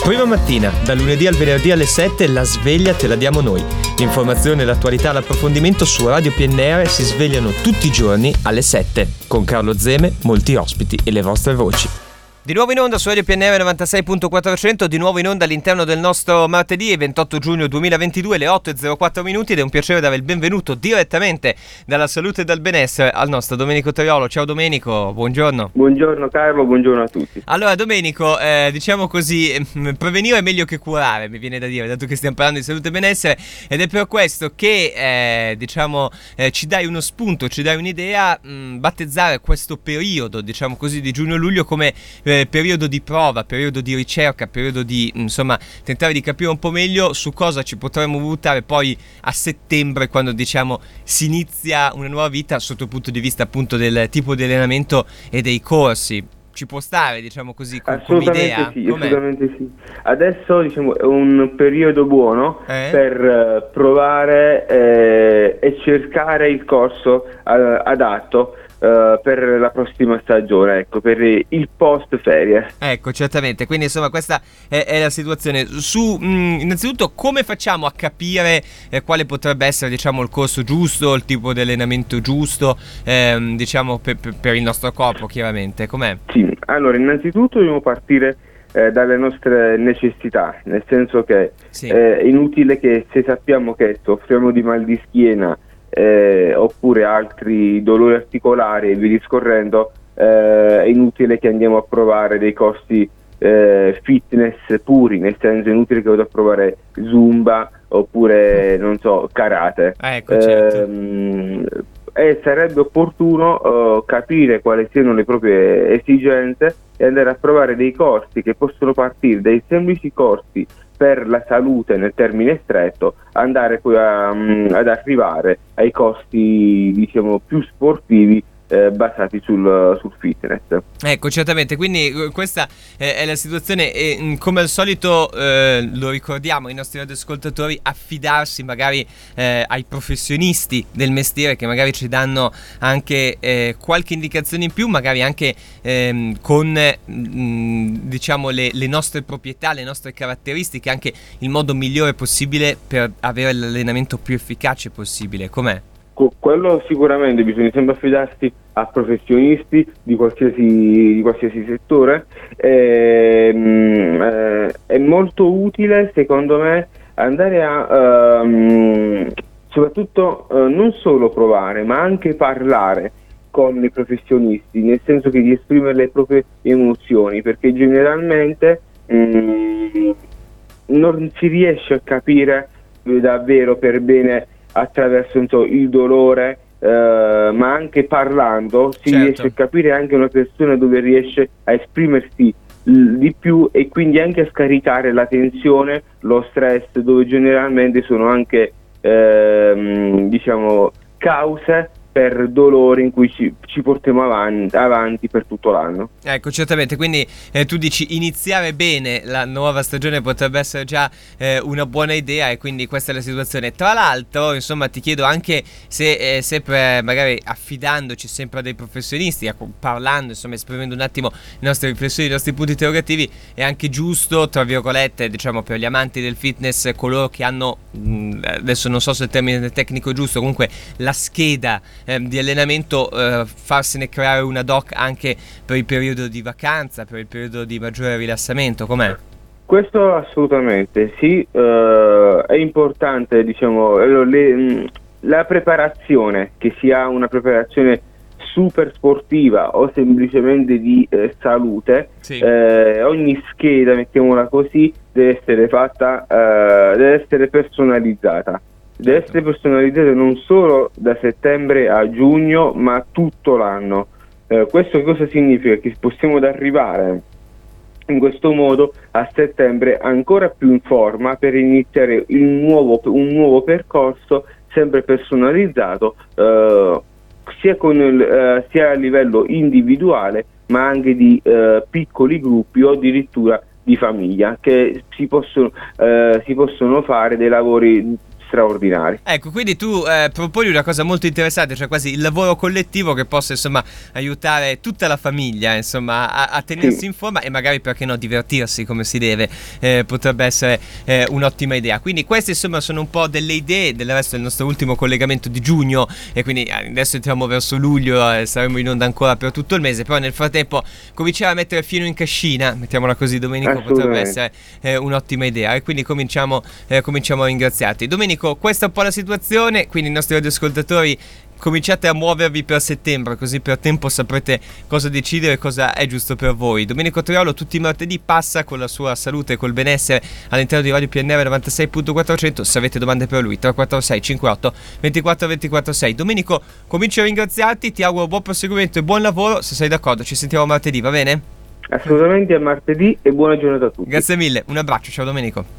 Prima mattina, da lunedì al venerdì alle 7, la sveglia te la diamo noi. L'informazione, l'attualità, l'approfondimento su Radio PNR si svegliano tutti i giorni alle 7. Con Carlo Zeme, molti ospiti e le vostre voci. Di nuovo in onda su Radio PNR 96.400, di nuovo in onda all'interno del nostro martedì 28 giugno 2022, le 8.04 minuti, ed è un piacere dare il benvenuto direttamente dalla salute e dal benessere al nostro Domenico Teriolo. Ciao Domenico, buongiorno. Buongiorno Carlo, buongiorno a tutti. Allora Domenico, diciamo così, prevenire è meglio che curare, mi viene da dire, dato che stiamo parlando di salute e benessere, ed è per questo che ci dai uno spunto, ci dai un'idea, battezzare questo periodo, diciamo così, di giugno-luglio come periodo di prova, periodo di ricerca, periodo di tentare di capire un po' meglio su cosa ci potremmo buttare poi a settembre, quando diciamo si inizia una nuova vita sotto il punto di vista appunto del tipo di allenamento e dei corsi. Ci può stare, diciamo così, come idea? Sì, assolutamente sì. Adesso diciamo è un periodo buono per provare e cercare il corso adatto per la prossima stagione, ecco, per il post ferie. Ecco, certamente, quindi insomma questa è la situazione. Innanzitutto, come facciamo a capire quale potrebbe essere, diciamo, il corso giusto, il tipo di allenamento giusto, diciamo, per il nostro corpo, chiaramente, com'è? Sì, allora innanzitutto dobbiamo partire dalle nostre necessità, nel senso che sì, è inutile che, se sappiamo che soffriamo di mal di schiena oppure altri dolori articolari e via discorrendo, è inutile che andiamo a provare dei corsi fitness puri, nel senso è inutile che vado a provare Zumba oppure non so, karate. Ecco, certo. E sarebbe opportuno capire quali siano le proprie esigenze e andare a provare dei corsi che possono partire dai semplici corsi per la salute nel termine stretto, andare poi ad arrivare ai costi, diciamo, più sportivi basati sul fitness. Ecco, certamente, quindi questa è la situazione e come al solito lo ricordiamo ai nostri ascoltatori, affidarsi magari ai professionisti del mestiere che magari ci danno anche qualche indicazione in più, magari anche con diciamo le nostre proprietà, le nostre caratteristiche, anche il modo migliore possibile per avere l'allenamento più efficace possibile. Com'è? Quello sicuramente, bisogna sempre affidarsi a professionisti di qualsiasi settore. È molto utile, secondo me, andare a soprattutto non solo provare, ma anche parlare con i professionisti, nel senso che di esprimere le proprie emozioni, perché generalmente non si riesce a capire davvero per bene attraverso il dolore, ma anche parlando si riesce a capire anche una persona dove riesce a esprimersi di più e quindi anche a scaricare la tensione, lo stress, dove generalmente sono anche diciamo cause per dolori in cui ci portiamo avanti per tutto l'anno. Ecco, certamente, quindi tu dici iniziare bene la nuova stagione potrebbe essere già una buona idea, e quindi questa è la situazione. Tra l'altro, insomma, ti chiedo anche se sempre magari affidandoci sempre a dei professionisti, parlando, insomma, esprimendo un attimo le nostre riflessioni, i nostri punti interrogativi, è anche giusto, tra virgolette, diciamo, per gli amanti del fitness, coloro che hanno, adesso non so se il termine tecnico è giusto, comunque la scheda di allenamento, farsene creare una doc anche per il periodo di vacanza, per il periodo di maggiore rilassamento. Com'è? Questo assolutamente sì, è importante, diciamo, la preparazione, che sia una preparazione super sportiva o semplicemente di salute, sì. Ogni scheda, mettiamola così, deve essere fatta, deve essere personalizzata. Deve essere personalizzata non solo da settembre a giugno, ma tutto l'anno. Questo cosa significa? Che possiamo arrivare in questo modo a settembre ancora più in forma per iniziare un nuovo percorso sempre personalizzato, sia a livello individuale ma anche di piccoli gruppi o addirittura di famiglia, che si possono fare dei lavori straordinari. Ecco, quindi tu proponi una cosa molto interessante, cioè quasi il lavoro collettivo che possa insomma aiutare tutta la famiglia insomma a tenersi in forma e magari, perché no, divertirsi come si deve, potrebbe essere un'ottima idea. Quindi queste insomma sono un po' delle idee. Del resto è il nostro ultimo collegamento di giugno e quindi adesso entriamo verso luglio, saremo in onda ancora per tutto il mese, però nel frattempo cominciare a mettere il fieno in cascina, mettiamola così, Domenico, potrebbe essere un'ottima idea, e quindi cominciamo a ringraziarti. Domenico, questa è un po' la situazione, quindi i nostri radioascoltatori, cominciate a muovervi per settembre, così per tempo saprete cosa decidere, cosa è giusto per voi. Domenico Troiolo tutti i martedì passa con la sua salute e col benessere all'interno di Radio PNR 96.400. Se avete domande per lui, 346 58 24 24 6. Domenico, comincio a ringraziarti, ti auguro buon proseguimento e buon lavoro. Se sei d'accordo ci sentiamo martedì, va bene? Assolutamente, a martedì, e buona giornata a tutti. Grazie mille, un abbraccio, ciao Domenico.